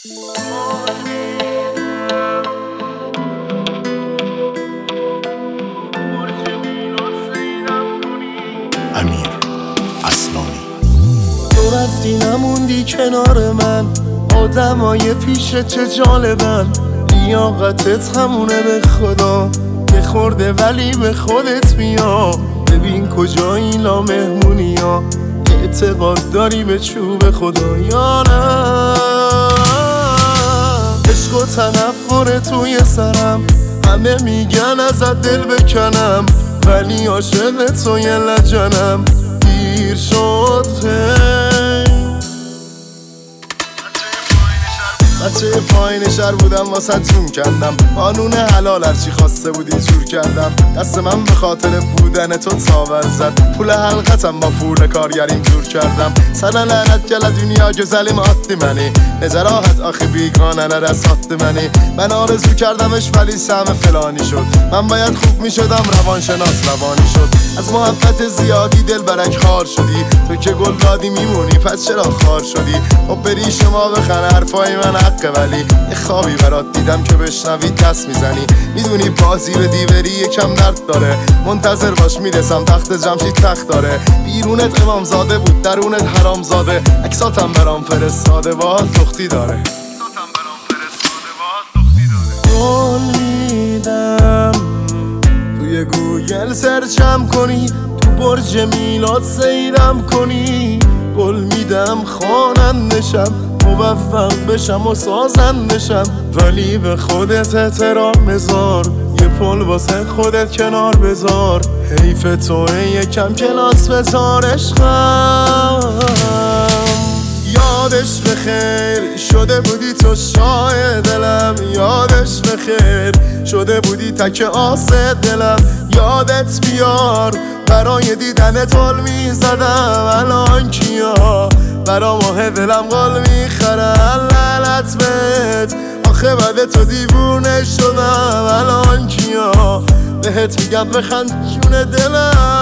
امیر اصلانی. تو رفتی نموندی کنار من، آدمای پیش چه جالبن، لیاقتت همونه به خدا، یه خورده ولی به خودت بیا، ببین کجایی لا مهمونی ها، اعتقاد داری به چوب خدا یا نه؟ عشق و تنفر توی سرم، همه میگن ازت دل بکنم، ولی عاشق تو یه لجنم، دیر شد خیلی. بچه پایین شهر بودم واسه جون کردم، قانون حلال هرچی خواسته بودی جور کردم، دست من به خاطر بودن تو تاور زد، پول حلقتم با پول کارگریم جور کردم، سنه لعنت گل دنیا گزلیم عادی منی، نجراحت آخی بیگانه نرسات منی، من آرزو کردمش ولی سهم فلانی شد، من باید خوب می شدم روانشناس روانی شد، از محبت زیادی دل برک خار شدی، تو که گل دادی میمونی پس چرا خار شدی، خب بری شما بخن حرفای من حقه، ولی یه خوابی برات دیدم که بشنوی دست میزنی، میدونی بازی به دیوری یکم درد داره، منتظر باش میرسم تخت جمشید تخت داره، بیرونت امام زاده بود درونت حرام زاده، عکساتم برام فرستاده باهات لختی داره، گل میدم توی گوگل سرچم کنی، تو برج میلاد سیرم کنی، گل میدم خوانندشم، موفق بشم و سازندشم، ولی به خودت احترام بذار، یه پل واسه خودت کنار بذار، حیف توه یکم کلاس بذار عشقم. یادش بخیر شده بودی تو شاه دلم، یادش بخیر شده بودی تک آس دلم، یادت بیار برای دیدن تول میزدم، الان کیا برا ماه دلم قول میخرن، لعنت بهت آخه بعد تو دیوونه شدم، الان کیا بهت میگم بخند جون دلم.